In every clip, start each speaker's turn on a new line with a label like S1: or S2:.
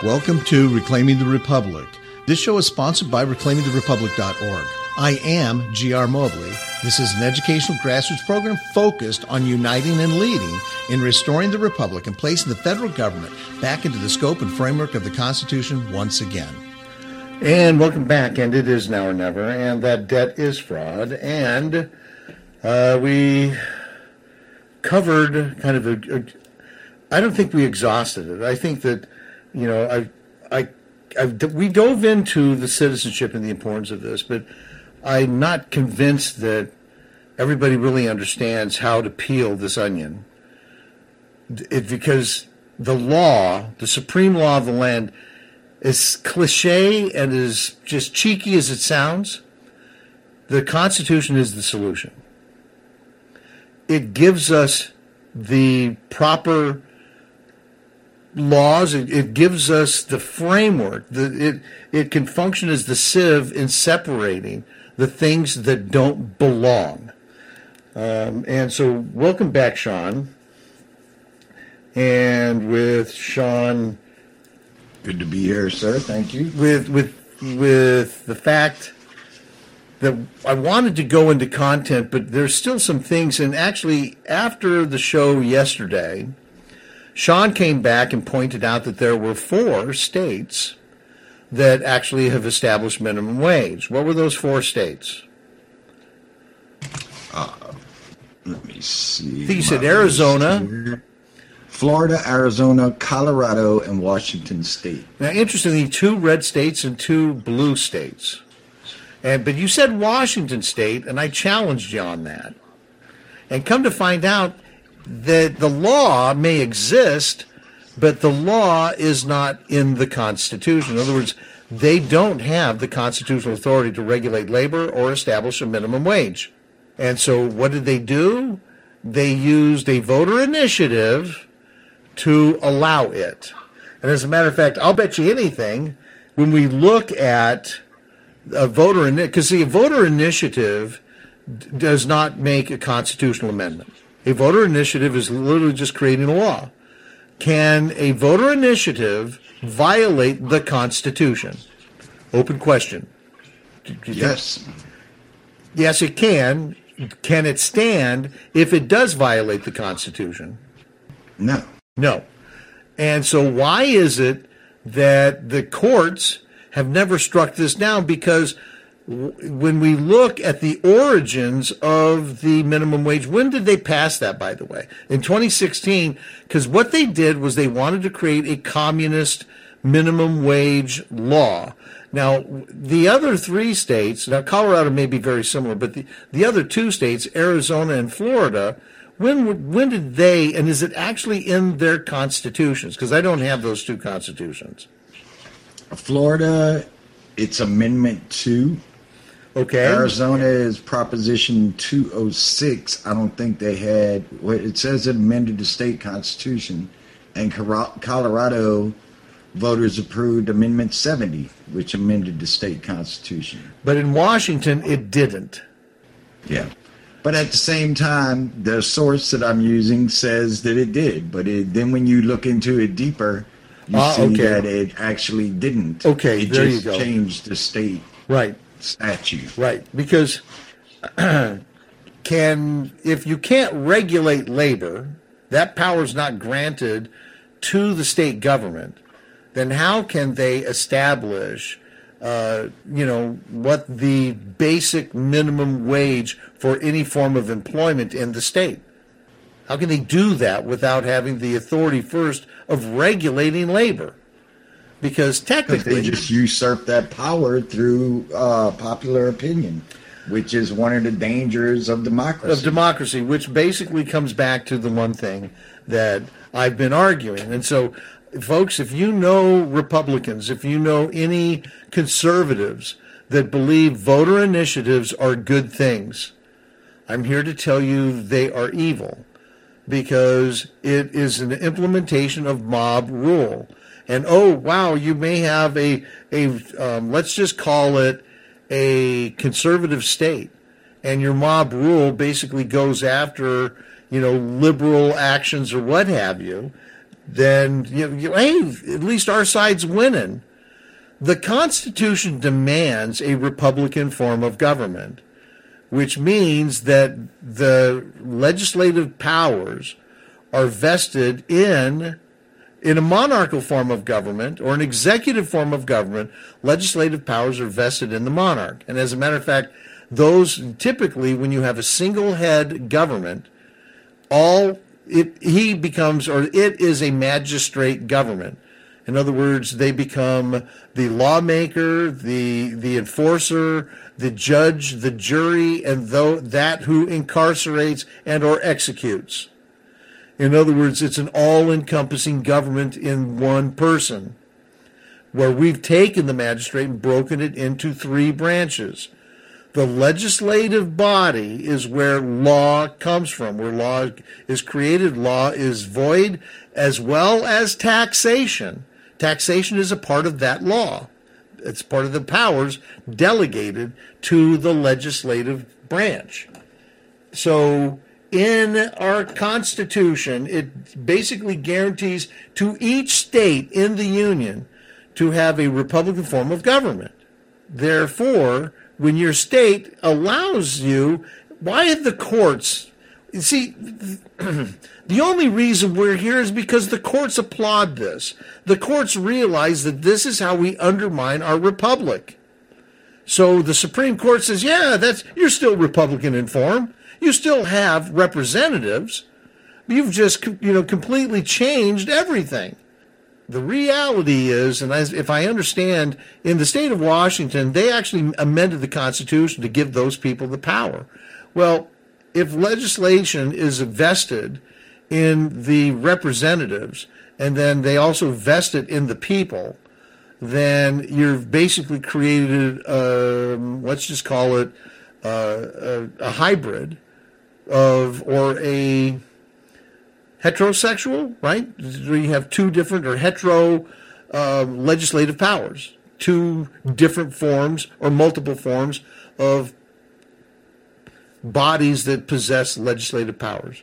S1: Welcome to Reclaiming the Republic. This show is sponsored by reclaimingtherepublic.org. I am G.R. Mobley. This is an educational grassroots program focused on uniting and leading in restoring the Republic and placing the federal government back into the scope and framework of the Constitution once again.
S2: And welcome back, and it is now or never, and that debt is fraud. And we covered kind of I don't think we exhausted it. I think that, you know, we dove into the citizenship and the importance of this, but I'm not convinced that everybody really understands how to peel this onion. Because the law, the supreme law of the land, as cliche and as just cheeky as it sounds, the Constitution is the solution. It gives us the proper laws. It gives us the framework. It can function as the sieve in separating the things that don't belong. And so welcome back, Sean. And with Sean...
S3: Good to be here, sir. Thank you.
S2: With the fact that I wanted to go into content, but there's still some things. And actually, after the show yesterday, Sean came back and pointed out that there were 4 states that actually have established minimum wage. What were those 4 states?
S3: Let me see.
S2: I think you said Arizona,
S3: Florida, Arizona, Colorado, and Washington State.
S2: Now, interestingly, 2 red states and 2 blue states. But you said Washington State, and I challenged you on that. And come to find out that the law may exist, but the law is not in the Constitution. In other words, they don't have the constitutional authority to regulate labor or establish a minimum wage. And so what did they do? They used a voter initiative to allow it. And as a matter of fact, I'll bet you anything, when we look at a voter initiative, because a voter initiative does not make a constitutional amendment. A voter initiative is literally just creating a law. Can a voter initiative violate the Constitution? Open question.
S3: Yes.
S2: Yes, it can. Can it stand if it does violate the Constitution?
S3: No.
S2: No. And so why is it that the courts have never struck this down? Because when we look at the origins of the minimum wage, when did they pass that, by the way? In 2016, because what they did was they wanted to create a communist minimum wage law. Now, the other 3 states, now Colorado may be very similar, but the other 2 states, Arizona and Florida, when did they, and is it actually in their constitutions? Because I don't have those 2 constitutions.
S3: Florida, it's Amendment 2.
S2: Okay.
S3: Arizona is Proposition 206. I don't think they had, well, it says it amended the state constitution. And Colorado voters approved Amendment 70, which amended the state constitution.
S2: But in Washington, it didn't.
S3: Yeah. But at the same time, the source that I'm using says that it did. But then when you look into it deeper, you see that it actually didn't.
S2: Okay,
S3: it
S2: there
S3: just
S2: you go.
S3: Changed the state statute.
S2: Right, because if you can't regulate labor, that power is not granted to the state government, then how can they establish what the basic minimum wage for any form of employment in the state? How can they do that without having the authority first of regulating labor? Because technically...
S3: They just usurp that power through popular opinion, which is one of the dangers of democracy.
S2: Of democracy, which basically comes back to the one thing that I've been arguing. And so, folks, if you know Republicans, if you know any conservatives that believe voter initiatives are good things, I'm here to tell you they are evil, because it is an implementation of mob rule. And, oh, wow, you may have let's just call it a conservative state, and your mob rule basically goes after, liberal actions or what have you. then hey, at least our side's winning. The Constitution demands a Republican form of government, which means that the legislative powers are vested in a monarchical form of government or an executive form of government. Legislative powers are vested in the monarch. And as a matter of fact, those typically, when you have a single head government, it is a magistrate government. In other words, they become the lawmaker, the enforcer, the judge, the jury, and that who incarcerates and or executes. In other words, it's an all-encompassing government in one person, where we've taken the magistrate and broken it into 3 branches. The legislative body is where law comes from, where law is created, law is void, as well as taxation. Taxation is a part of that law. It's part of the powers delegated to the legislative branch. So in our Constitution, it basically guarantees to each state in the Union to have a Republican form of government. Therefore, when your state allows you, why have the courts? You see, the only reason we're here is because the courts applaud this. The courts realize that this is how we undermine our republic. So the Supreme Court says, yeah, you're still Republican in form. You still have representatives. You've just, completely changed everything. The reality is, and if I understand, in the state of Washington, they actually amended the Constitution to give those people the power. Well, if legislation is vested in the representatives, and then they also vest it in the people, then you've basically created, let's just call it a hybrid or a heterosexual, right? Where you have 2 different or hetero legislative powers, 2 different forms or multiple forms of bodies that possess legislative powers.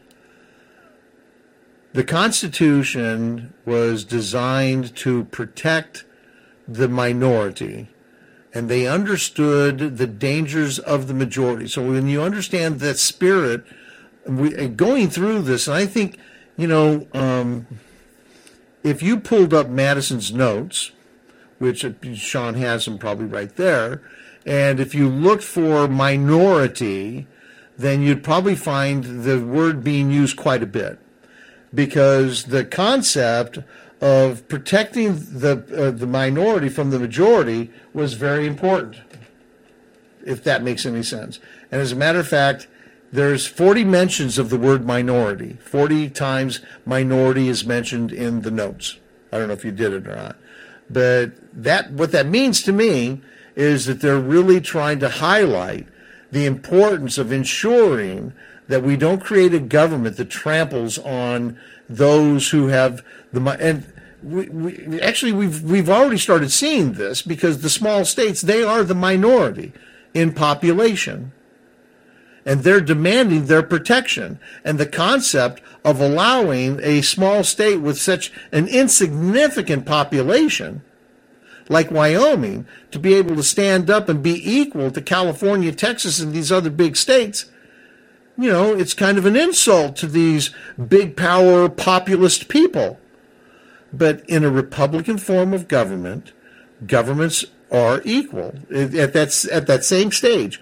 S2: The Constitution was designed to protect the minority, and they understood the dangers of the majority. So when you understand that spirit, going through this, and I think, if you pulled up Madison's notes, which Sean has them probably right there, and if you looked for minority, then you'd probably find the word being used quite a bit, because the concept of protecting the minority from the majority was very important, if that makes any sense. And as a matter of fact, there's 40 mentions of the word minority. 40 times minority is mentioned in the notes. I don't know if you did it or not. But what that means to me is that they're really trying to highlight the importance of ensuring that we don't create a government that tramples on those who have we've already started seeing this, because the small states, they are the minority in population, and they're demanding their protection. And the concept of allowing a small state with such an insignificant population like Wyoming to be able to stand up and be equal to California, Texas, and these other big states, it's kind of an insult to these big power populist people. But in a Republican form of government, governments are equal at that same stage.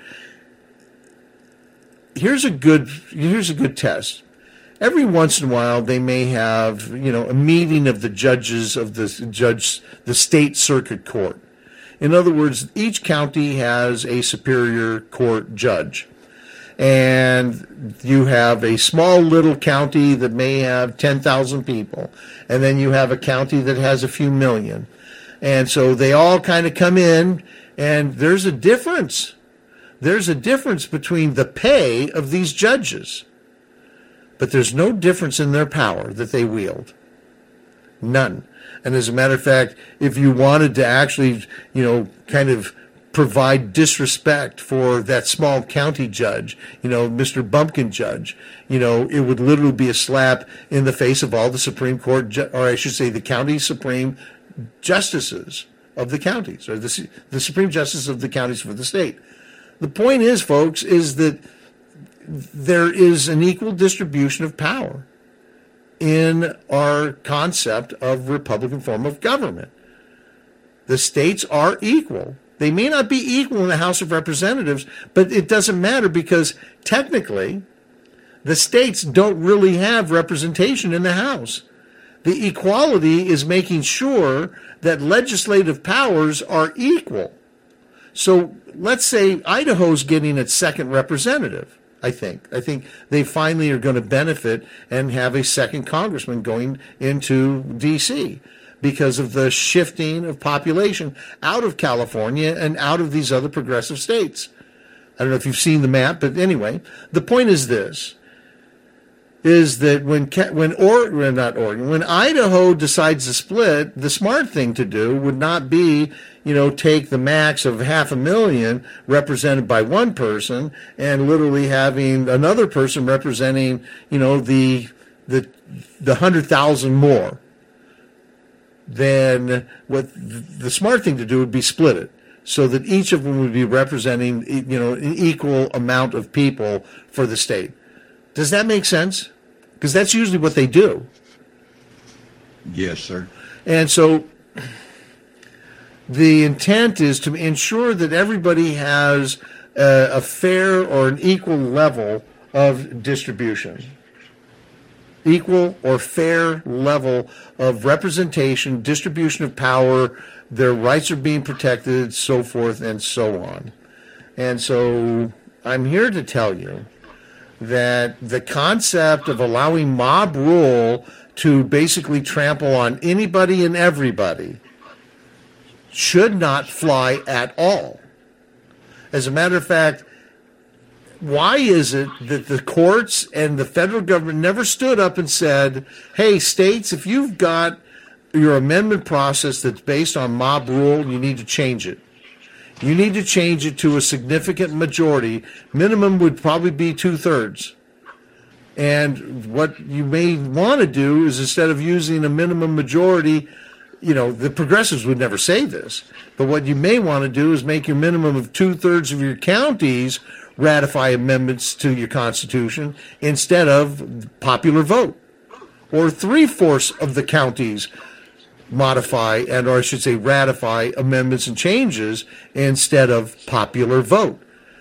S2: Here's a good test. Every once in a while, they may have, a meeting of the judges of the state circuit court. In other words, each county has a superior court judge. And you have a small little county that may have 10,000 people. And then you have a county that has a few million. And so they all kind of come in, and there's a difference. There's a difference between the pay of these judges. But there's no difference in their power that they wield. None. And as a matter of fact, if you wanted to actually, kind of provide disrespect for that small county judge, Mr. Bumpkin judge. It would literally be a slap in the face of all the Supreme Court, or I should say the county Supreme justices of the counties, or the Supreme Justice of the counties for the state. The point is, folks, is that there is an equal distribution of power in our concept of Republican form of government. The states are equal. They may not be equal in the House of Representatives, but it doesn't matter because technically the states don't really have representation in the House. The equality is making sure that legislative powers are equal. So let's say Idaho's getting its second representative. I think they finally are going to benefit and have a second congressman going into D.C. because of the shifting of population out of California and out of these other progressive states. I don't know if you've seen the map, but anyway, the point is this, is that when Idaho decides to split, the smart thing to do would not be, take the max of 500,000 represented by one person and literally having another person representing, the 100,000 more. Then what the smart thing to do would be split it so that each of them would be representing, an equal amount of people for the state. Does that make sense? Because that's usually what they do.
S3: Yes, sir.
S2: And so the intent is to ensure that everybody has a fair or an equal level of distribution. Equal or fair level of representation, distribution of power, their rights are being protected, so forth and so on. And so I'm here to tell you that the concept of allowing mob rule to basically trample on anybody and everybody should not fly at all. As a matter of fact, why is it that the courts and the federal government never stood up and said, hey, states, if you've got your amendment process that's based on mob rule, you need to change it. You need to change it to a significant majority. Minimum would probably be 2/3. And what you may want to do is instead of using a minimum majority, the progressives would never say this, but what you may want to do is make your minimum of 2/3 of your counties ratify amendments to your Constitution instead of popular vote, or 3/4 of the counties modify or I should say ratify amendments and changes instead of popular vote.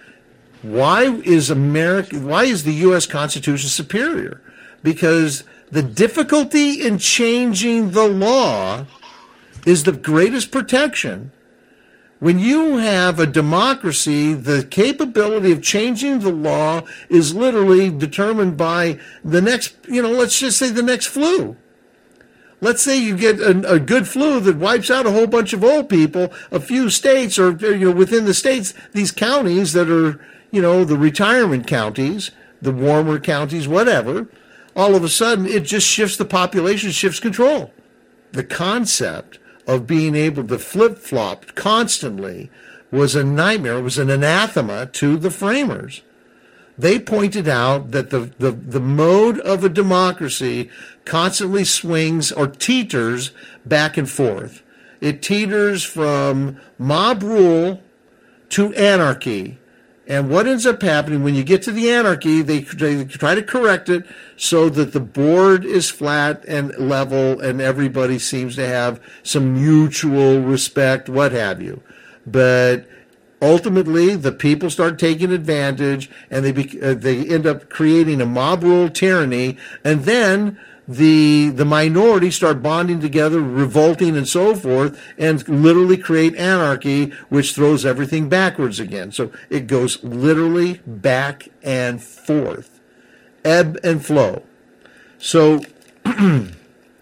S2: Why is the U.S. Constitution superior? Because the difficulty in changing the law is the greatest protection. When you have a democracy, the capability of changing the law is literally determined by the next, let's just say the next flu. Let's say you get a good flu that wipes out a whole bunch of old people, a few states, or within the states, these counties that are, the retirement counties, the warmer counties, whatever, all of a sudden it just shifts the population, shifts control. The concept of being able to flip-flop constantly was a nightmare. It was an anathema to the framers. They pointed out that the mode of a democracy constantly swings or teeters back and forth. It teeters from mob rule to anarchy. And what ends up happening when you get to the anarchy, they try to correct it so that the board is flat and level and everybody seems to have some mutual respect, what have you. But ultimately, the people start taking advantage and they end up creating a mob rule tyranny, and then the minority start bonding together, revolting and so forth, and literally create anarchy, which throws everything backwards again. So it goes literally back and forth, ebb and flow. So in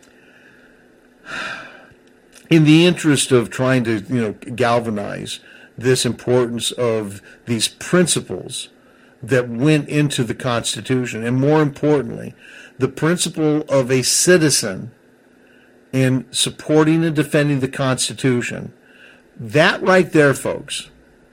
S2: the interest of trying to, galvanize this importance of these principles that went into the Constitution, and more importantly, the principle of a citizen in supporting and defending the Constitution. That right there, folks,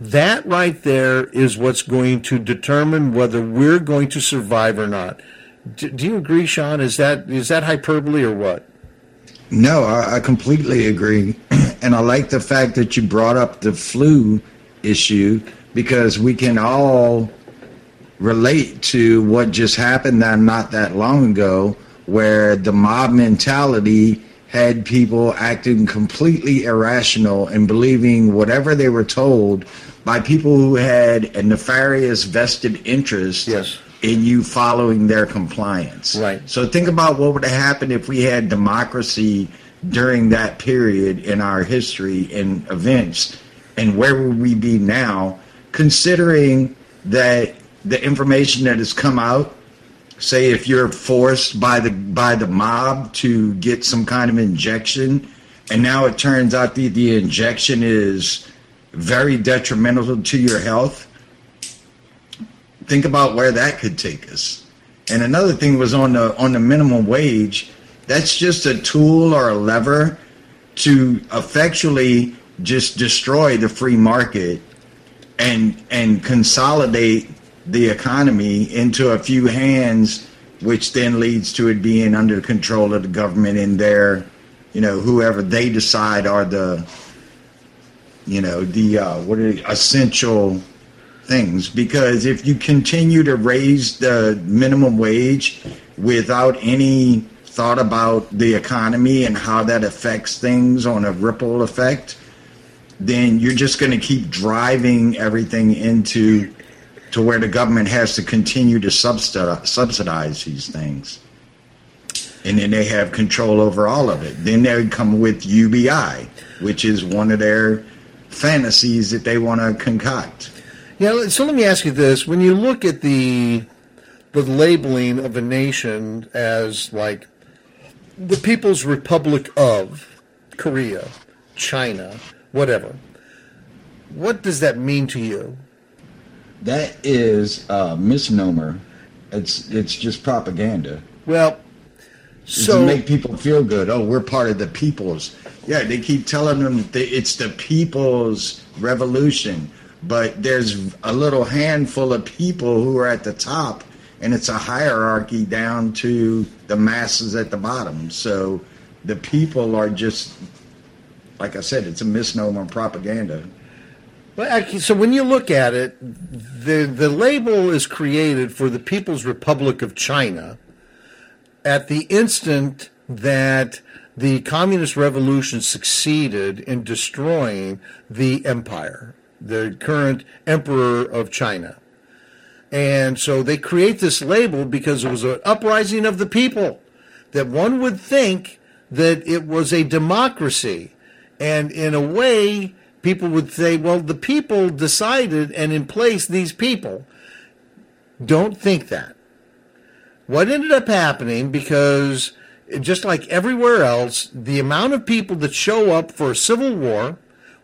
S2: That right there is what's going to determine whether we're going to survive or not. Do you agree, Sean? Is that hyperbole or what?
S3: No, I completely agree. And I like the fact that you brought up the flu issue, because we can all relate to what just happened not that long ago, where the mob mentality had people acting completely irrational and believing whatever they were told by people who had a nefarious vested interest in you following their compliance.
S2: Right.
S3: So think about what would have happened if we had democracy during that period in our history and events, and where would we be now, considering that the information that has come out, say if you're forced by the mob to get some kind of injection, and now it turns out the injection is very detrimental to your health. Think about where that could take us. And another thing was on the minimum wage. That's just a tool or a lever to effectually just destroy the free market and consolidate the economy into a few hands, which then leads to it being under control of the government and their, whoever they decide are the, what are the essential things. Because if you continue to raise the minimum wage without any thought about the economy and how that affects things on a ripple effect, then you're just going to keep driving everything into to where the government has to continue to subsidize these things. And then they have control over all of it. Then they come with UBI, which is one of their fantasies that they want to concoct.
S2: Yeah, so let me ask you this. When you look at the labeling of a nation as like the People's Republic of Korea, China, whatever, what does that mean to you?
S3: That is a misnomer. It's just propaganda.
S2: Well, so
S3: to make people feel good. Oh, we're part of the people's. Yeah, they keep telling them that it's the people's revolution, but there's a little handful of people who are at the top, and it's a hierarchy down to the masses at the bottom. So the people are just, like I said, it's a misnomer propaganda.
S2: Well, so when you look at it, the label is created for the People's Republic of China at the instant that the Communist Revolution succeeded in destroying the empire, the current emperor of China. And so they create this label because it was an uprising of the people, that one would think that it was a democracy. And in a way, people would say, well, the people decided and in place these people. Don't think that. What ended up happening, because just like everywhere else, the amount of people that show up for a civil war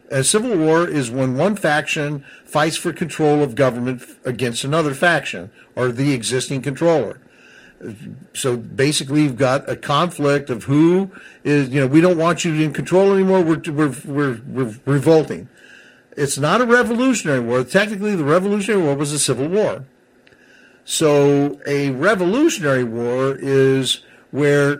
S2: is when one faction fights for control of government against another faction or the existing controller. So basically, you've got a conflict of who is, we don't want you in control anymore. We're revolting. It's not a revolutionary war. Technically, the Revolutionary War was a civil war. So a revolutionary war is where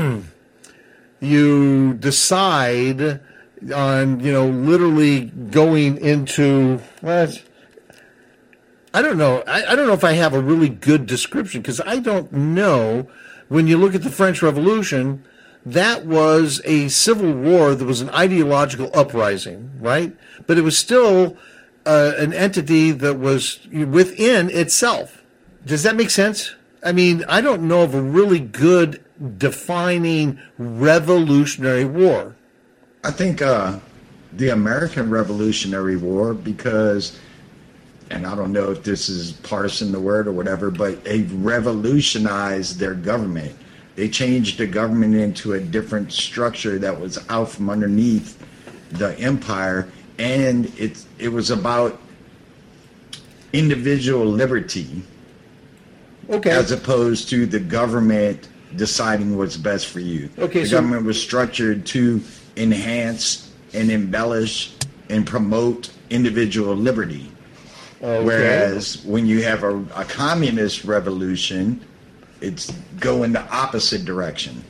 S2: you decide on, literally going into what. I don't know. I don't know if I have a really good description, because I don't know. When you look at the French Revolution, that was a civil war. That was an ideological uprising, right? But it was still an entity that was within itself. Does that make sense? I mean, I don't know of a really good defining revolutionary war.
S3: I think the American Revolutionary War, because, and I don't know if this is parsing the word or whatever, but they revolutionized their government. They changed the government into a different structure that was out from underneath the empire, and it was about individual liberty, as opposed to the government deciding what's best for you. The government was structured to enhance and embellish and promote individual liberty.
S2: Okay.
S3: Whereas when you have a communist revolution, it's going the opposite direction.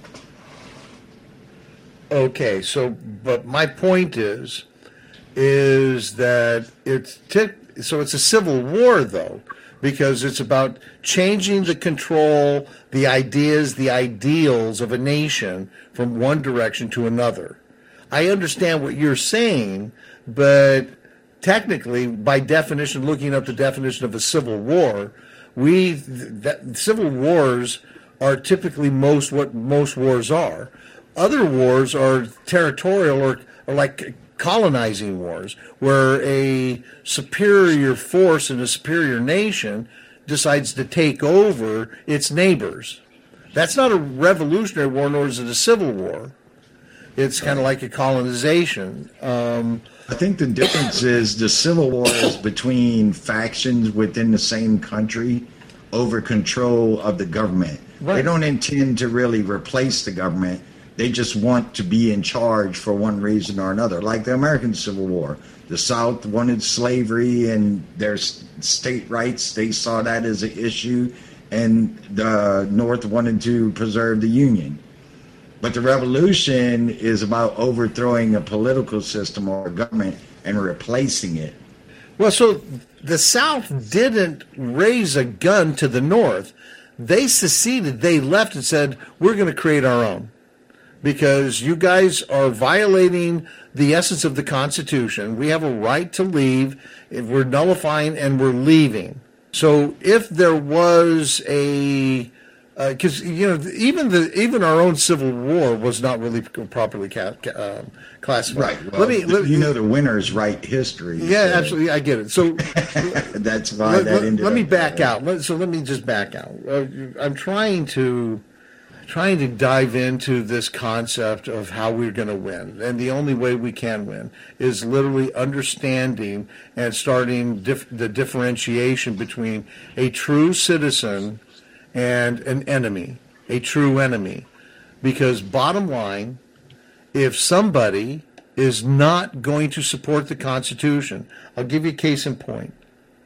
S2: Okay, but my point is that so it's a civil war, though, because it's about changing the control, the ideas, the ideals of a nation from one direction to another. I understand what you're saying, but technically, by definition, looking up the definition of a civil war, civil wars are typically what most wars are. Other wars are territorial or like colonizing wars, where a superior force in a superior nation decides to take over its neighbors. That's not a revolutionary war, nor is it a civil war. It's kind of like a colonization.
S3: I think the difference is the civil war is between factions within the same country over control of the government. Right. They don't intend to really replace the government. They just want to be in charge for one reason or another. Like the American Civil War. The South wanted slavery and their state rights. They saw that as an issue. And the North wanted to preserve the Union. But the revolution is about overthrowing a political system or a government and replacing it.
S2: Well, so the South didn't raise a gun to the North. They seceded. They left and said, we're going to create our own because you guys are violating the essence of the Constitution. We have a right to leave. We're nullifying and we're leaving. So if there was because even our own Civil War was not really properly classified.
S3: Right. Well, the winners write history.
S2: Yeah, so. Absolutely. I get it. So
S3: that's why
S2: let me back out. Let me just back out. I'm trying to dive into this concept of how we're going to win, and the only way we can win is literally understanding and starting the differentiation between a true citizen and an enemy, a true enemy. Because bottom line, if somebody is not going to support the Constitution, I'll give you a case in point.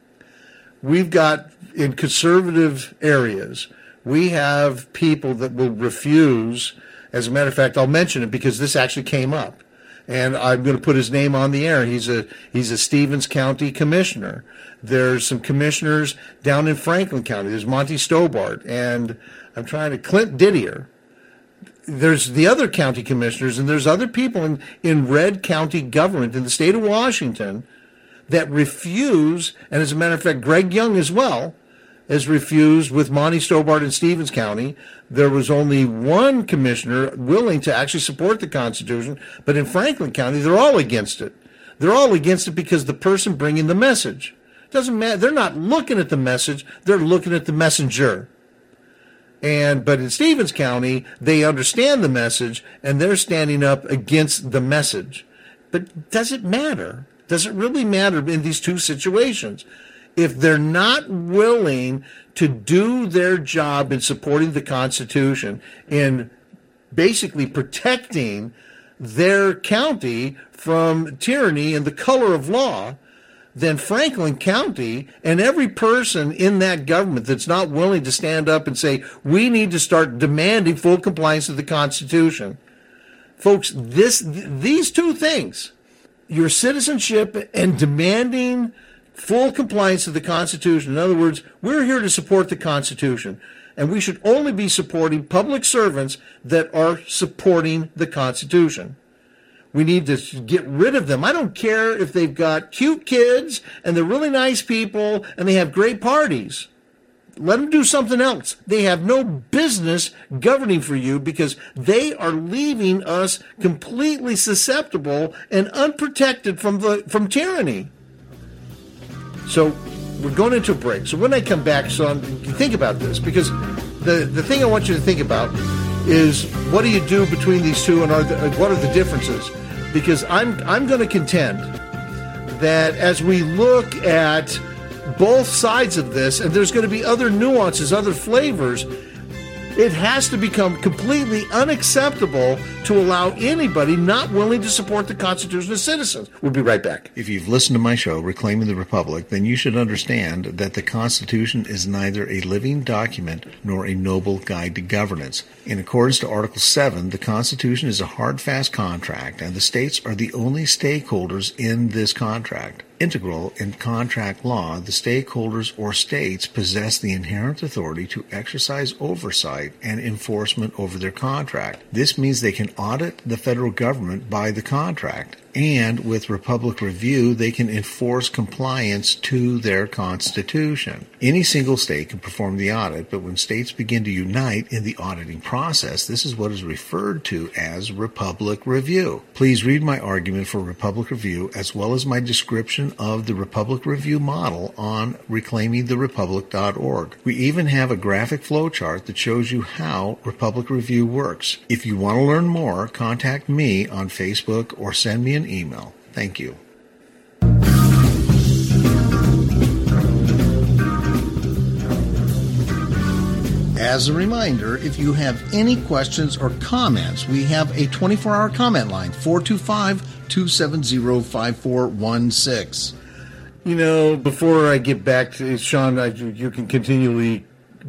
S2: We've got, in conservative areas, we have people that will refuse. As a matter of fact, I'll mention it because this actually came up. And I'm going to put his name on the air. He's a Stevens County commissioner. There's some commissioners down in Franklin County. There's Monty Stobart, and Clint Didier. There's the other county commissioners, and there's other people in red county government in the state of Washington that refuse, and as a matter of fact, Greg Young as well has refused with Monty Stobart in Stevens County. There was only one commissioner willing to actually support the Constitution, but in Franklin County, they're all against it. They're all against it because the person bringing the message. Doesn't matter. They're not looking at the message. They're looking at the messenger. But in Stevens County, they understand the message, and they're standing up against the message. But does it matter? Does it really matter in these two situations? If they're not willing to do their job in supporting the Constitution, in basically protecting their county from tyranny and the color of law, then Franklin County and every person in that government that's not willing to stand up and say, we need to start demanding full compliance with the Constitution. Folks, these two things, your citizenship and demanding full compliance with the Constitution. In other words, we're here to support the Constitution, and we should only be supporting public servants that are supporting the Constitution. We need to get rid of them. I don't care if they've got cute kids and they're really nice people and they have great parties. Let them do something else. They have no business governing for you because they are leaving us completely susceptible and unprotected from tyranny. So we're going into a break. So when I come back, think about this, because the thing I want you to think about is, what do you do between these two, and what are the differences? Because I'm going to contend that as we look at both sides of this, and there's going to be other nuances, other flavors, It has to become completely unacceptable to allow anybody not willing to support the Constitution as citizens. We'll be right back.
S1: If you've listened to my show, Reclaiming the Republic, then you should understand that the Constitution is neither a living document nor a noble guide to governance. In accordance to Article 7, the Constitution is a hard, fast contract, and the states are the only stakeholders in this contract. Integral in contract law, the stakeholders or states possess the inherent authority to exercise oversight and enforcement over their contract. This means they can audit the federal government by the contract, and with Republic Review, they can enforce compliance to their Constitution. Any single state can perform the audit, but when states begin to unite in the auditing process, this is what is referred to as Republic Review. Please read my argument for Republic Review as well as my description of the Republic Review model on reclaimingtherepublic.org. We even have a graphic flowchart that shows you how Republic Review works. If you want to learn more, contact me on Facebook or send me an email. Thank you. As a reminder, if you have any questions or comments, we have a 24-hour comment line, 425-270-5416.
S2: You know, before I get back to Sean, you can continually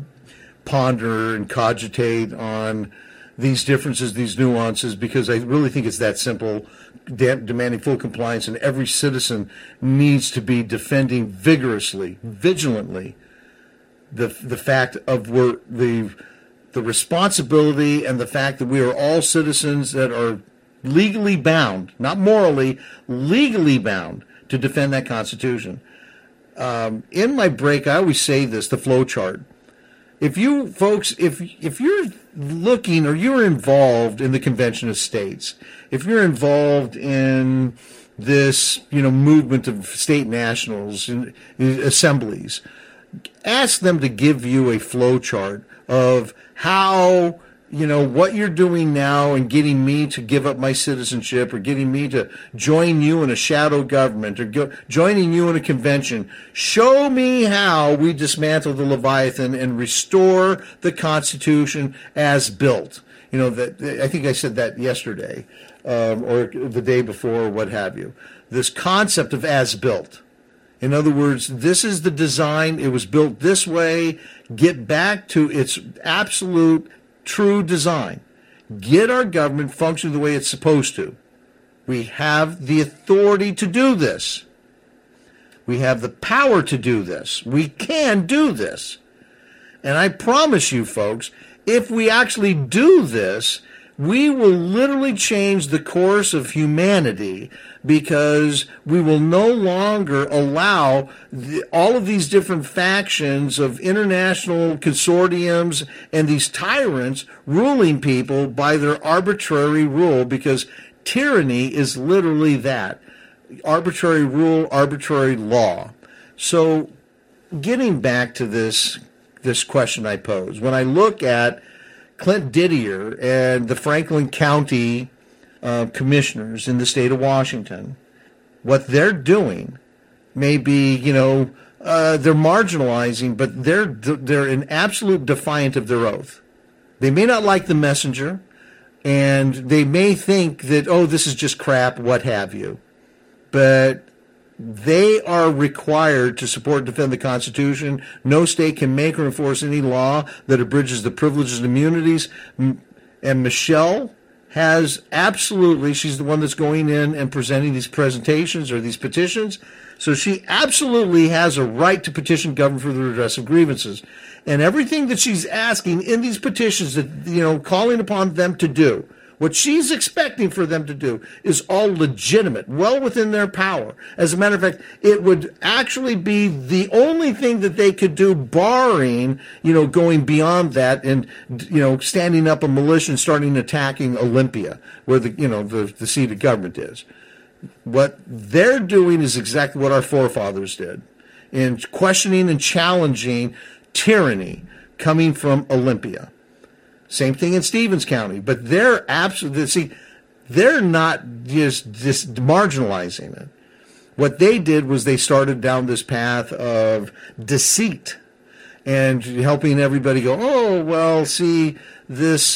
S2: ponder and cogitate on these differences, these nuances, because I really think it's that simple, demanding full compliance, and every citizen needs to be defending vigorously, vigilantly, the fact of the responsibility and the fact that we are all citizens that are legally bound, not morally, legally bound to defend that Constitution. In my break, I always say this, the flow chart. If you folks, if you're looking or you're involved in the Convention of States, if you're involved in this, movement of state nationals and assemblies, ask them to give you a flow chart of how, what you're doing now and getting me to give up my citizenship or getting me to join you in a shadow government or joining you in a convention. Show me how we dismantle the Leviathan and restore the Constitution as built. I think I said that yesterday or the day before or what have you. This concept of as built. In other words, this is the design. It was built this way. Get back to its absolute true design. Get our government functioning the way it's supposed to. We have the authority to do this. We have the power to do this. We can do this. And I promise you, folks, if we actually do this, we will literally change the course of humanity, because we will no longer allow all of these different factions of international consortiums and these tyrants ruling people by their arbitrary rule, because tyranny is literally that. Arbitrary rule, arbitrary law. So getting back to this question I posed, when I look at Clint Didier and the Franklin County commissioners in the state of Washington, what they're doing may be, they're marginalizing, but they're in absolute defiant of their oath. They may not like the messenger, and they may think that, this is just crap, what have you. But they are required to support and defend the Constitution. No state can make or enforce any law that abridges the privileges and immunities. And Michelle has absolutely, she's the one that's going in and presenting these presentations or these petitions. So she absolutely has a right to petition government for the redress of grievances. And everything that she's asking in these petitions, that, calling upon them to do, what she's expecting for them to do is all legitimate, well within their power. As a matter of fact, it would actually be the only thing that they could do, barring, going beyond that and, standing up a militia and starting attacking Olympia, where the seat of government is. What they're doing is exactly what our forefathers did, in questioning and challenging tyranny coming from Olympia. Same thing in Stevens County, but they're absolutely, they're not just marginalizing it. What they did was they started down this path of deceit and helping everybody go, oh, well, see, this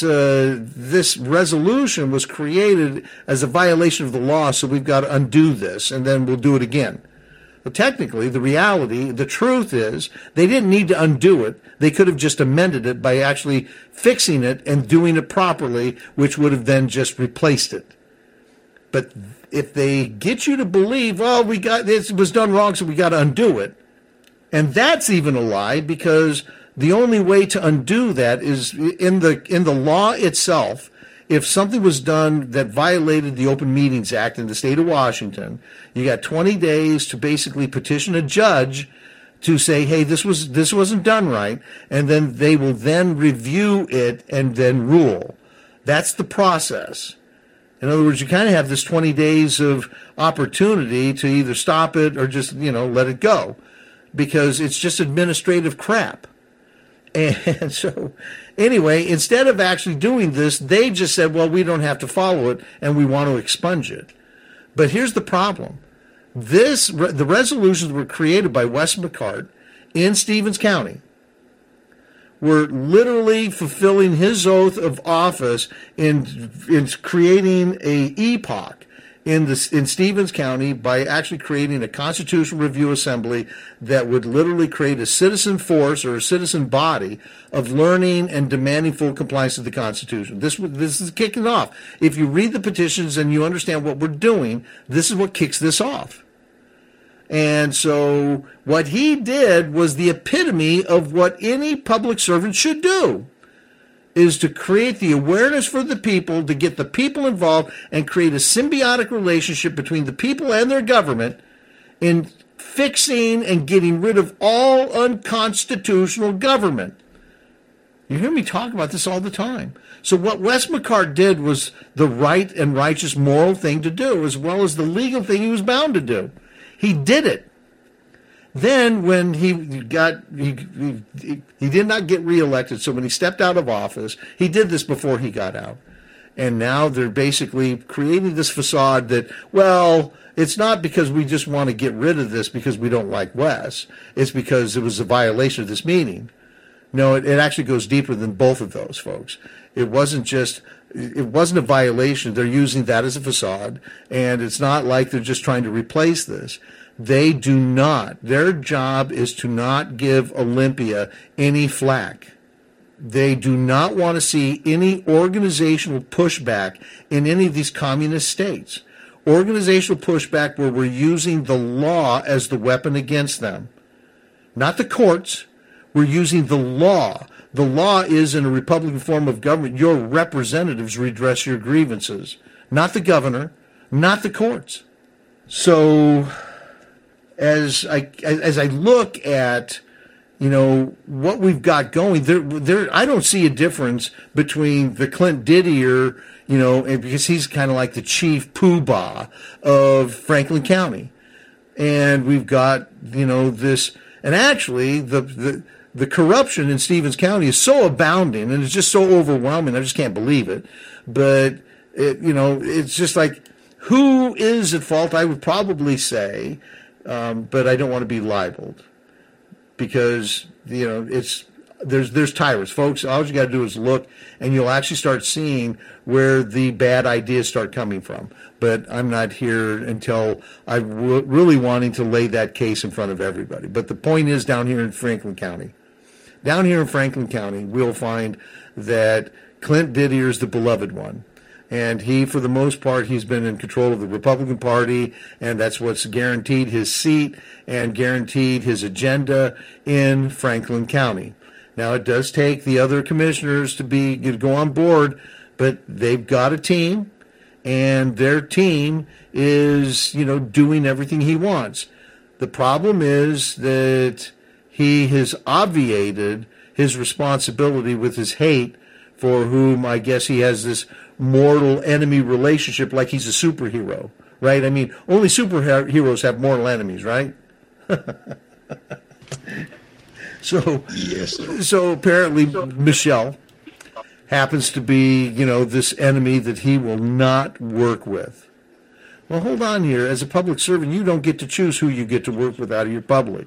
S2: resolution was created as a violation of the law, so we've got to undo this, and then we'll do it again. But technically, the reality, the truth is, they didn't need to undo it. They could have just amended it by actually fixing it and doing it properly, which would have then just replaced it. But if they get you to believe, well, it was done wrong, so we got to undo it, and that's even a lie, because the only way to undo that is in the law itself. If something was done that violated the Open Meetings Act in the state of Washington, you got 20 days to basically petition a judge to say, hey, this wasn't done right, and then they will then review it and then rule. That's the process. In other words, you kind of have this 20 days of opportunity to either stop it or just, let it go, because it's just administrative crap. And so, anyway, instead of actually doing this, they just said, well, we don't have to follow it, and we want to expunge it. But here's the problem. The resolutions were created by Wes McCart in Stevens County were literally fulfilling his oath of office in creating a epoch in Stevens County by actually creating a constitutional review assembly that would literally create a citizen force or a citizen body of learning and demanding full compliance with the Constitution. This is kicking off. If you read the petitions and you understand what we're doing, this is what kicks this off. And so what he did was the epitome of what any public servant should do, is to create the awareness for the people, to get the people involved, and create a symbiotic relationship between the people and their government in fixing and getting rid of all unconstitutional government. You hear me talk about this all the time. So what Wes McCart did was the right and righteous moral thing to do, as well as the legal thing he was bound to do. He did it. Then when he did not get reelected, so when he stepped out of office, he did this before he got out. And now they're basically creating this facade that, well, it's not because we just want to get rid of this because we don't like Wes. It's because it was a violation of this meeting. No, it actually goes deeper than both of those, folks. It wasn't a violation. They're using that as a facade, and it's not like they're just trying to replace this. They do not. Their job is to not give Olympia any flack. They do not want to see any organizational pushback in any of these communist states. Organizational pushback where we're using the law as the weapon against them. Not the courts. We're using the law. The law is, in a Republican form of government, your representatives redress your grievances. Not the governor, not the courts. So as I look at, what we've got going, I don't see a difference between the Clint Didier, because he's kind of like the chief poobah of Franklin County. And we've got, this, and actually the corruption in Stevens County is so abounding and it's just so overwhelming. I just can't believe it. But, it's just like, who is at fault? I would probably say, but I don't want to be libeled because, there's tyrants. Folks, all you got to do is look and you'll actually start seeing where the bad ideas start coming from. But I'm not here until I'm really wanting to lay that case in front of everybody. But the point is down here in Franklin County, we'll find that Clint Didier is the beloved one. And he, for the most part, he's been in control of the Republican Party, and that's what's guaranteed his seat and guaranteed his agenda in Franklin County. Now, it does take the other commissioners to go on board, but they've got a team, and their team is, doing everything he wants. The problem is that he has obviated his responsibility with his hate for whom I guess he has this mortal enemy relationship like he's a superhero, right? I mean, only superheroes have mortal enemies, right? So, yes. So apparently Michelle happens to be, this enemy that he will not work with. Well, hold on here. As a public servant, you don't get to choose who you get to work with out of your public.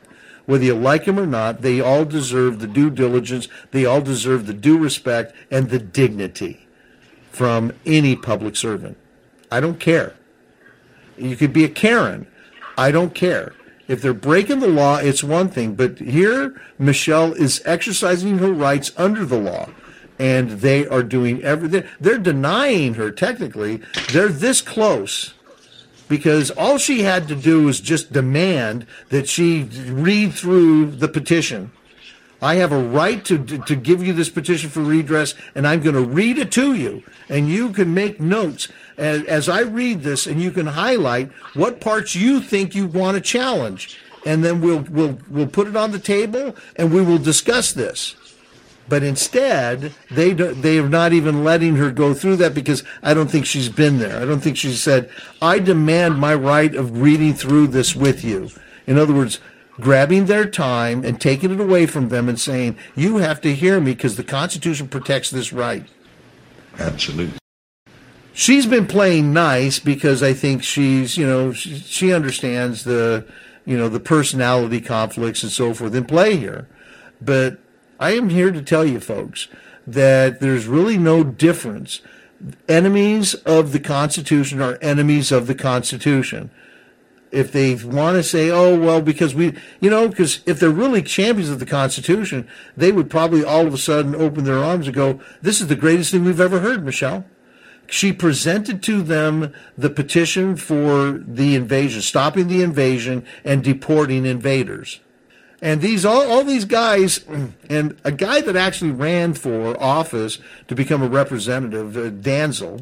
S2: Whether you like them or not, they all deserve the due diligence, they all deserve the due respect and the dignity from any public servant. I don't care. You could be a Karen. I don't care. If they're breaking the law, it's one thing. But here, Michelle is exercising her rights under the law. And they are doing everything. They're denying her, technically. They're this close. Because all she had to do was just demand that she read through the petition. I have a right to give you this petition for redress, and I'm going to read it to you. And you can make notes as I read this, and you can highlight what parts you think you want to challenge. And then we'll put it on the table, and we will discuss this. But instead, they are not even letting her go through that because I don't think she's been there. I don't think she said, I demand my right of reading through this with you. In other words, grabbing their time and taking it away from them and saying, you have to hear me because the Constitution protects this right.
S3: Absolutely.
S2: She's been playing nice because I think she's, she understands the personality conflicts and so forth in play here. But I am here to tell you, folks, that there's really no difference. Enemies of the Constitution are enemies of the Constitution. If they want to say, oh, well, because because if they're really champions of the Constitution, they would probably all of a sudden open their arms and go, this is the greatest thing we've ever heard, Michelle. She presented to them the petition for the invasion, stopping the invasion and deporting invaders. And all these guys, and a guy that actually ran for office to become a representative, Danzel,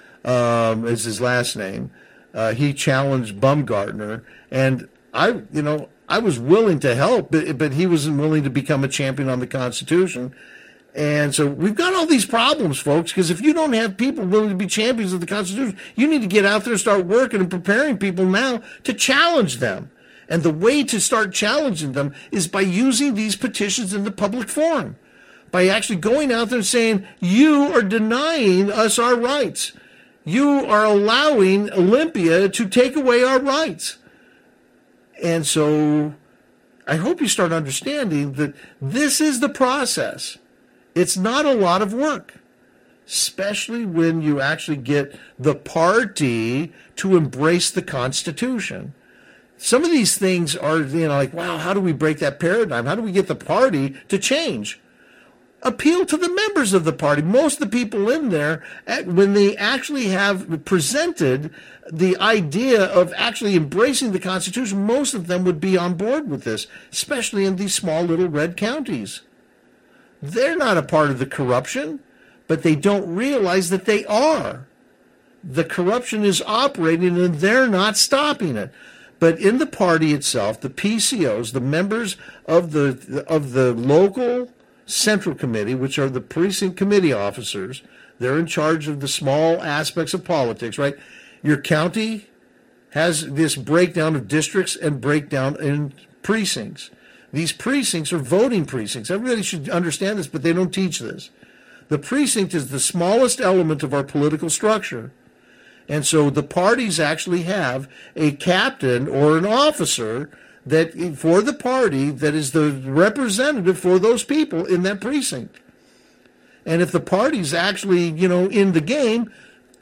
S2: is his last name. He challenged Baumgartner, and I was willing to help, but he wasn't willing to become a champion on the Constitution. And so we've got all these problems, folks, because if you don't have people willing to be champions of the Constitution, you need to get out there and start working and preparing people now to challenge them. And the way to start challenging them is by using these petitions in the public forum, by actually going out there and saying, you are denying us our rights. You are allowing Olympia to take away our rights. And so I hope you start understanding that this is the process. It's not a lot of work, especially when you actually get the party to embrace the Constitution. Some of these things are, like, wow, how do we break that paradigm? How do we get the party to change? Appeal to the members of the party. Most of the people in there, when they actually have presented the idea of actually embracing the Constitution, most of them would be on board with this, especially in these small little red counties. They're not a part of the corruption, but they don't realize that they are. The corruption is operating and they're not stopping it. But in the party itself, the PCOs, the members of the local central committee, which are the precinct committee officers, they're in charge of the small aspects of politics, right? Your county has this breakdown of districts and breakdown in precincts. These precincts are voting precincts. Everybody should understand this, but they don't teach this. The precinct is the smallest element of our political structure. And so the parties actually have a captain or an officer that for the party that is the representative for those people in that precinct. And if the party's actually, in the game,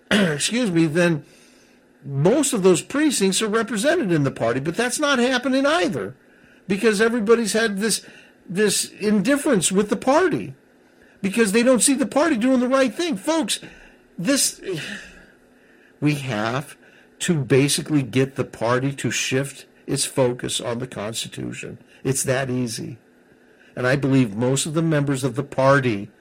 S2: then most of those precincts are represented in the party. But that's not happening either, because everybody's had this indifference with the party because they don't see the party doing the right thing. Folks, we have to basically get the party to shift its focus on the Constitution. It's that easy. And I believe most of the members of the party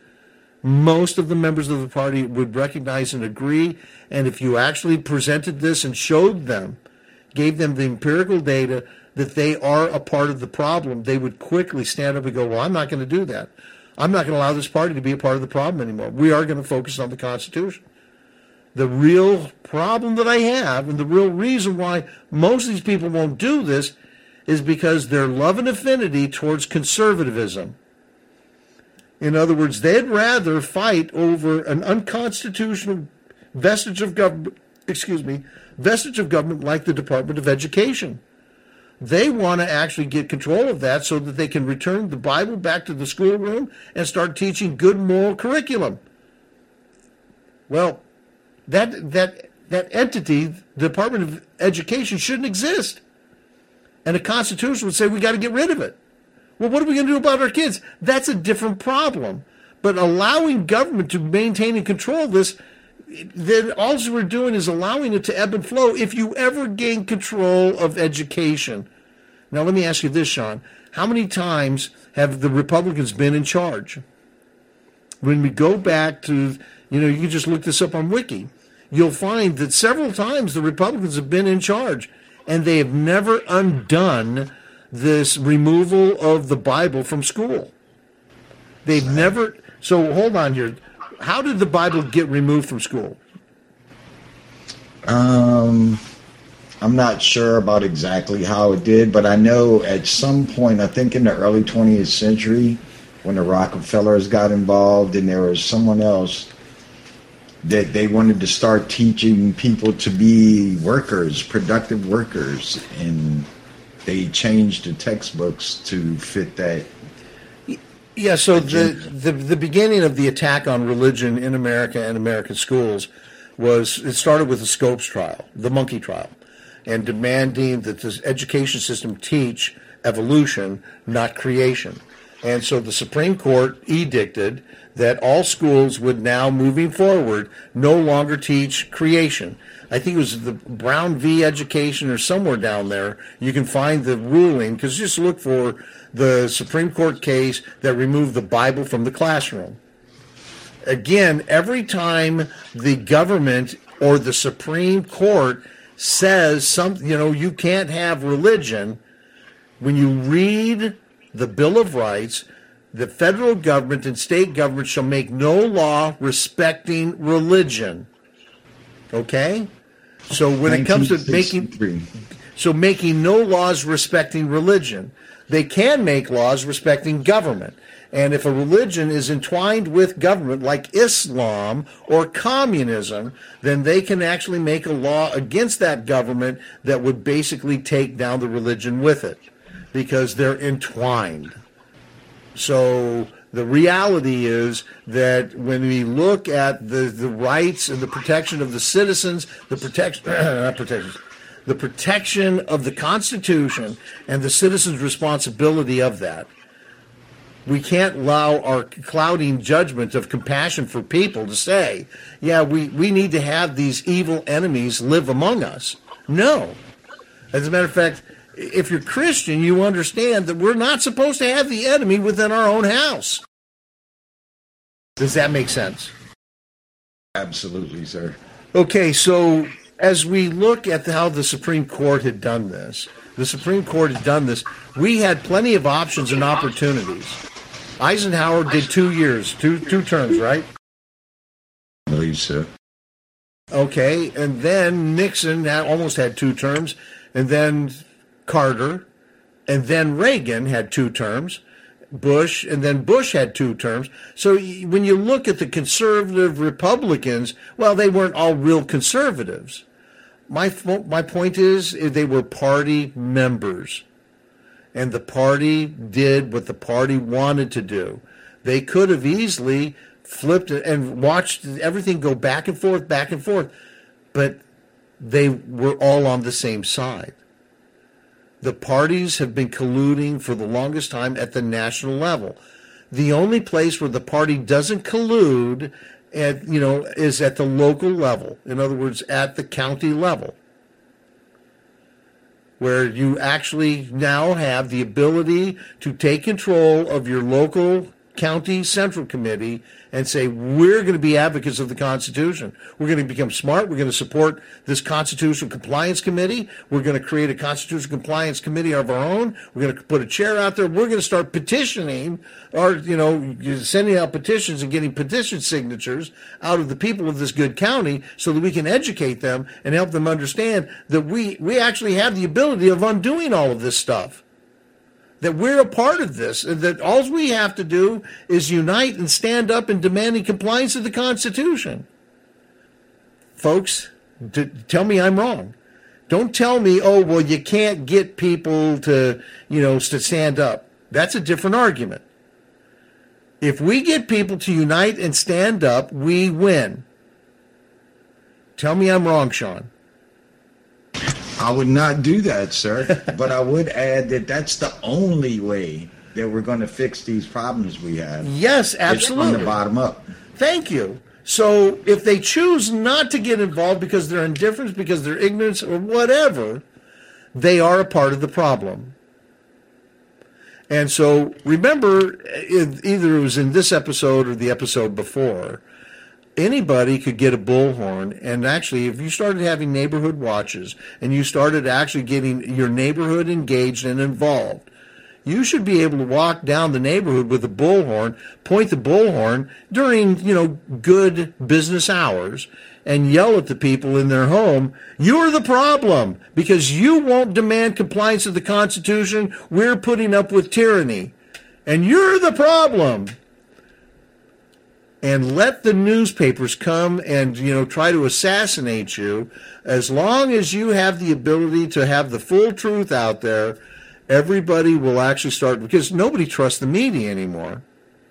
S2: would recognize and agree. And if you actually presented this and showed them, gave them the empirical data that they are a part of the problem, they would quickly stand up and go, well, I'm not going to do that. I'm not going to allow this party to be a part of the problem anymore. We are going to focus on the Constitution. The real problem that I have, and the real reason why most of these people won't do this, is because their love and affinity towards conservatism. In other words, they'd rather fight over an unconstitutional vestige of government like the Department of Education. They want to actually get control of that so that they can return the Bible back to the schoolroom and start teaching good moral curriculum. Well, that entity, the Department of Education, shouldn't exist. And the Constitution would say we got to get rid of it. Well, what are we going to do about our kids? That's a different problem. But allowing government to maintain and control this, then all we're doing is allowing it to ebb and flow if you ever gain control of education. Now, let me ask you this, Sean. How many times have the Republicans been in charge? When we go back to, you can just look this up on Wiki. You'll find that several times the Republicans have been in charge, and they have never undone this removal of the Bible from school. They've never. So hold on here. How did the Bible get removed from school?
S3: I'm not sure about exactly how it did, but I know at some point, I think in the early 20th century, when the Rockefellers got involved and there was someone else, that they wanted to start teaching people to be workers, productive workers, and they changed the textbooks to fit that.
S2: Yeah, so the beginning of the attack on religion in America and American schools it started with the Scopes trial, the monkey trial, and demanding that the education system teach evolution, not creation. And so the Supreme Court edicted that all schools would now, moving forward, no longer teach creation. I think it was the Brown v. Education or somewhere down there. You can find the ruling, because just look for the Supreme Court case that removed the Bible from the classroom. Again, every time the government or the Supreme Court says something, you can't have religion, when you read the Bill of Rights, the federal government and state government shall make no law respecting religion. Okay? So when it comes to making no laws respecting religion, they can make laws respecting government. And if a religion is entwined with government, like Islam or communism, then they can actually make a law against that government that would basically take down the religion with it, because they're entwined. So the reality is that when we look at the rights and the protection of the citizens, the protection of the Constitution and the citizens' responsibility of that, we can't allow our clouding judgment of compassion for people to say, yeah, we need to have these evil enemies live among us. No. As a matter of fact, if you're Christian, you understand that we're not supposed to have the enemy within our own house. Does that make sense?
S3: Absolutely, sir.
S2: Okay, so as we look at how the Supreme Court had done this, we had plenty of options and opportunities. Eisenhower did 2 years, two terms, right?
S3: I believe so.
S2: Okay, and then Nixon almost had 2 terms, and then Carter, and then Reagan had 2 terms, Bush, and then Bush had 2 terms. So when you look at the conservative Republicans, well, they weren't all real conservatives. My point is they were party members, and the party did what the party wanted to do. They could have easily flipped it and watched everything go back and forth, but they were all on the same side. The parties have been colluding for the longest time at the national level. The only place where the party doesn't collude is at the local level. In other words, at the county level, where you actually now have the ability to take control of your local county central committee and say, we're going to be advocates of the Constitution. We're going to become smart. We're going to support this Constitutional Compliance Committee. We're going to create a Constitutional Compliance Committee of our own. We're going to put a chair out there. We're going to start petitioning, or, sending out petitions and getting petition signatures out of the people of this good county so that we can educate them and help them understand that we actually have the ability of undoing all of this stuff. That we're a part of this, and that all we have to do is unite and stand up in demanding compliance of the Constitution. Folks, tell me I'm wrong. Don't tell me, oh, well, you can't get people to, to stand up. That's a different argument. If we get people to unite and stand up, we win. Tell me I'm wrong, Sean.
S3: I would not do that, sir. But I would add that that's the only way that we're going to fix these problems we have.
S2: Yes, absolutely.
S3: It's from the bottom up.
S2: Thank you. So if they choose not to get involved because they're indifference, because they're ignorance, or whatever, they are a part of the problem. And so remember, either it was in this episode or the episode before, anybody could get a bullhorn. And actually, if you started having neighborhood watches and you started actually getting your neighborhood engaged and involved, you should be able to walk down the neighborhood with a bullhorn, point the bullhorn during, good business hours, and yell at the people in their home, you're the problem because you won't demand compliance with the Constitution. We're putting up with tyranny, and you're the problem. And let the newspapers come and, try to assassinate you. As long as you have the ability to have the full truth out there, everybody will actually start, because nobody trusts the media anymore.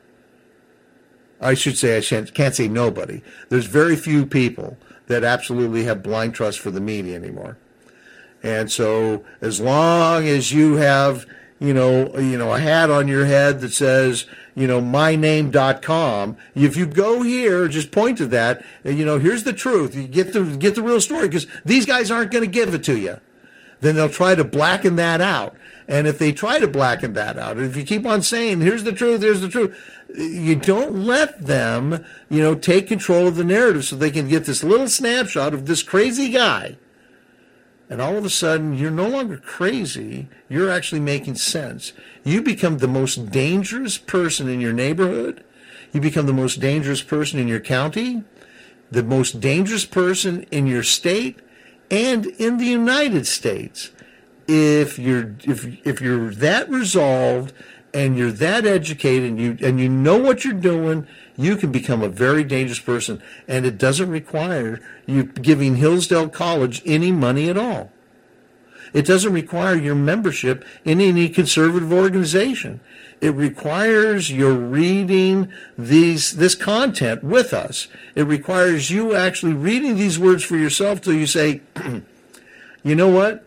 S2: I should say, can't say nobody. There's very few people that absolutely have blind trust for the media anymore. And so as long as you have, a hat on your head that says, myname.com, if you go here, just point to that, here's the truth. You get the real story, because these guys aren't going to give it to you. Then they'll try to blacken that out. And if they try to blacken that out, if you keep on saying, here's the truth, you don't let them, take control of the narrative so they can get this little snapshot of this crazy guy. And all of a sudden, you're no longer crazy. You're actually making sense. You become the most dangerous person in your neighborhood. You become the most dangerous person in your county, the most dangerous person in your state, and in the United States. If you're that resolved and you're that educated and you know what you're doing, you can become a very dangerous person. And it doesn't require you giving Hillsdale College any money at all. It doesn't require your membership in any conservative organization. It requires your reading this content with us. It requires you actually reading these words for yourself till you say, you know what?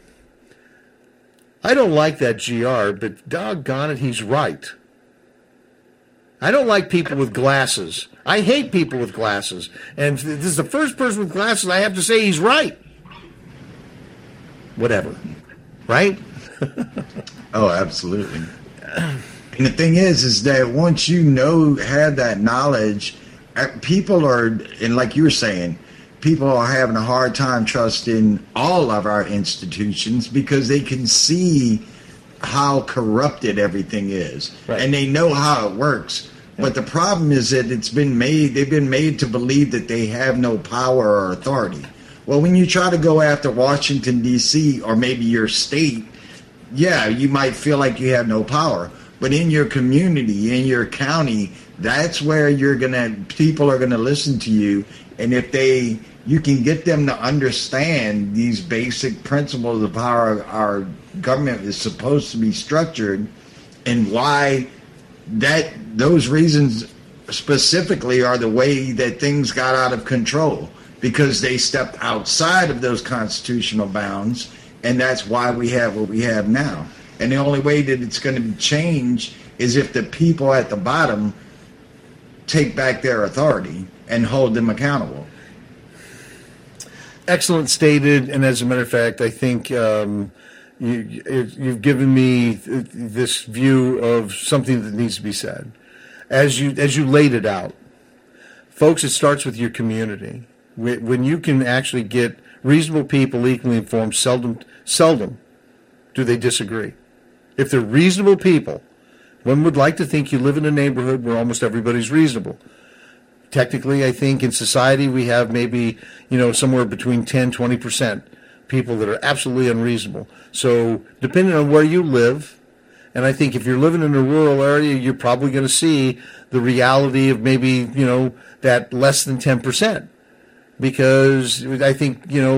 S2: I don't like that GR, but doggone it, he's right. I don't like people with glasses. I hate people with glasses. And this is the first person with glasses I have to say he's right. Whatever. Right?
S3: Oh, absolutely. And the thing is that once have that knowledge, people are, and like you were saying, people are having a hard time trusting all of our institutions because they can see how corrupted everything is. Right. And they know how it works. Yeah. But the problem is that they've been made to believe that they have no power or authority. Well, when you try to go after Washington, D.C., or maybe your state, yeah, you might feel like you have no power. But in your community, in your county, that's where people are gonna listen to you. And if you can get them to understand these basic principles of how our government is supposed to be structured, and why those reasons specifically are the way that things got out of control, because they stepped outside of those constitutional bounds, and that's why we have what we have now. And the only way that it's going to be changed is if the people at the bottom take back their authority and hold them accountable.
S2: Excellent stated, and as a matter of fact, I think you've given me this view of something that needs to be said. As you laid it out, folks, it starts with your community. When you can actually get reasonable people equally informed, seldom do they disagree. If they're reasonable people, one would like to think you live in a neighborhood where almost everybody's reasonable. Technically, I think in society we have maybe, somewhere between 10-20% people that are absolutely unreasonable. So depending on where you live, and I think if you're living in a rural area, you're probably going to see the reality of maybe, that less than 10%. Because I think,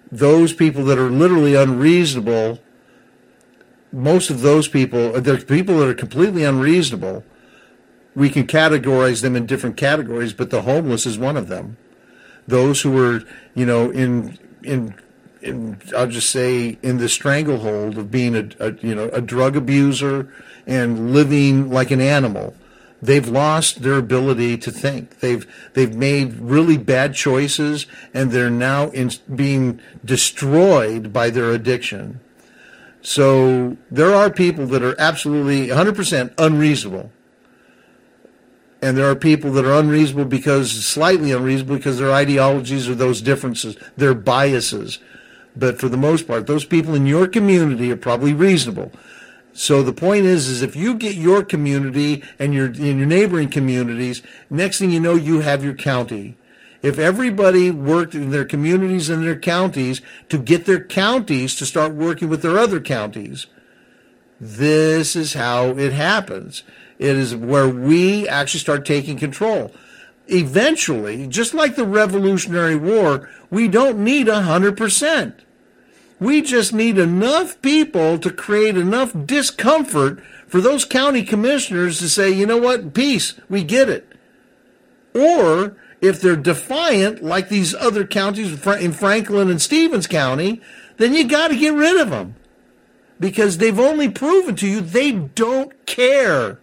S2: those people that are literally unreasonable, most of those people, the people that are completely unreasonable, we can categorize them in different categories, but the homeless is one of them. Those who are, in I'll just say, in the stranglehold of being a drug abuser and living like an animal. They've lost their ability to think. They've made really bad choices, and they're now being destroyed by their addiction. So there are people that are absolutely 100% unreasonable. And there are people that are slightly unreasonable because their ideologies are those differences, their biases. But for the most part, those people in your community are probably reasonable. So the point is if you get your community and your neighboring communities, next thing you know, you have your county. If everybody worked in their communities and their counties to get their counties to start working with their other counties, this is how it happens. It is where we actually start taking control. Eventually, just like the Revolutionary War, we don't need 100%. We just need enough people to create enough discomfort for those county commissioners to say, you know what, peace, we get it. Or if they're defiant, like these other counties in Franklin and Stevens County, then you got to get rid of them. Because they've only proven to you they don't care.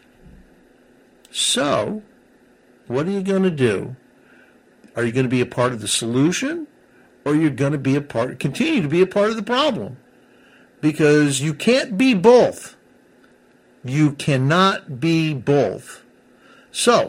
S2: So, what are you going to do? Are you going to be a part of the solution? Or you're going to continue to be a part of the problem? Because you can't be both. You cannot be both. So,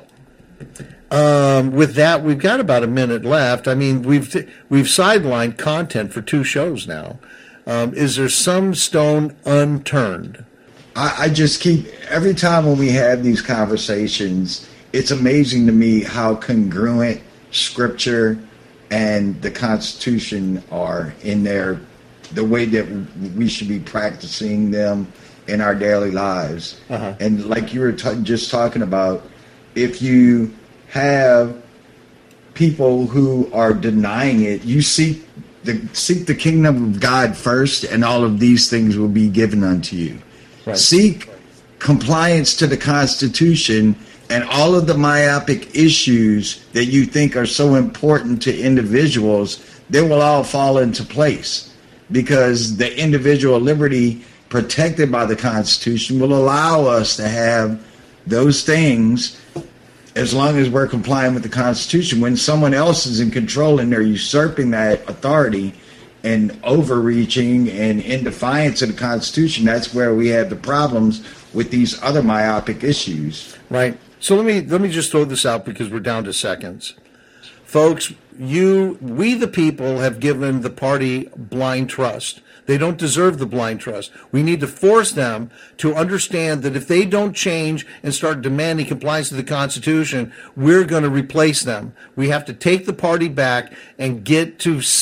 S2: with that, we've got about a minute left. I mean, we've sidelined content for 2 shows now. Is there some stone unturned?
S3: I just keep, every time when we have these conversations, it's amazing to me how congruent Scripture and the Constitution are in there, the way that we should be practicing them in our daily lives. Uh-huh. And like you were just talking about, if you have people who are denying it, you seek the kingdom of God first, and all of these things will be given unto you. Right. Seek compliance to the Constitution, and all of the myopic issues that you think are so important to individuals, they will all fall into place, because the individual liberty protected by the Constitution will allow us to have those things as long as we're complying with the Constitution. When someone else is in control and they're usurping that authority and overreaching and in defiance of the Constitution, that's where we have the problems with these other myopic issues.
S2: Right. So let me just throw this out because we're down to seconds. Folks, we the people have given the party blind trust. They don't deserve the blind trust. We need to force them to understand that if they don't change and start demanding compliance to the Constitution, we're going to replace them. We have to take the party back and get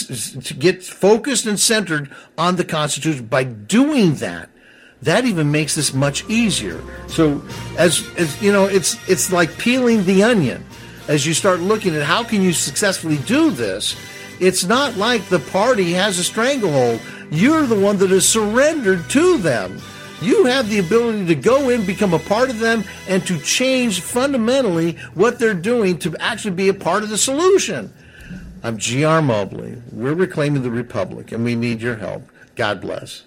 S2: focused and centered on the Constitution. By doing that, that even makes this much easier. So, as you know, it's like peeling the onion. As you start looking at how can you successfully do this, it's not like the party has a stranglehold. You're the one that is surrendered to them. You have the ability to go in, become a part of them, and to change fundamentally what they're doing to actually be a part of the solution. I'm G.R. Mobley. We're reclaiming the Republic, and we need your help. God bless.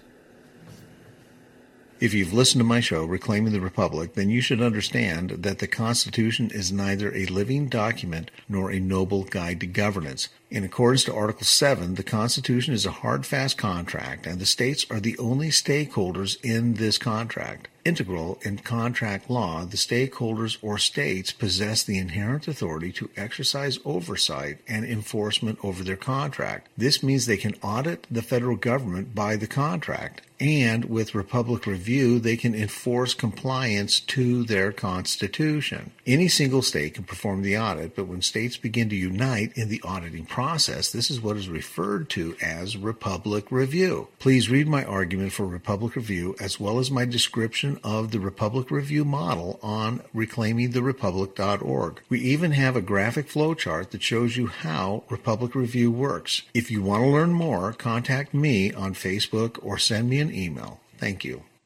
S1: If you've listened to my show, Reclaiming the Republic, then you should understand that the Constitution is neither a living document nor a noble guide to governance. In accordance to Article 7, the Constitution is a hard, fast contract, and the states are the only stakeholders in this contract. Integral in contract law, the stakeholders or states possess the inherent authority to exercise oversight and enforcement over their contract. This means they can audit the federal government by the contract, and with Republic Review, they can enforce compliance to their Constitution. Any single state can perform the audit, but when states begin to unite in the auditing process, this is what is referred to as Republic Review. Please read my argument for Republic Review as well as my description version of the Republic Review model on reclaimingtherepublic.org. We even have a graphic flowchart that shows you how Republic Review works. If you want to learn more, contact me on Facebook or send me an email. Thank you.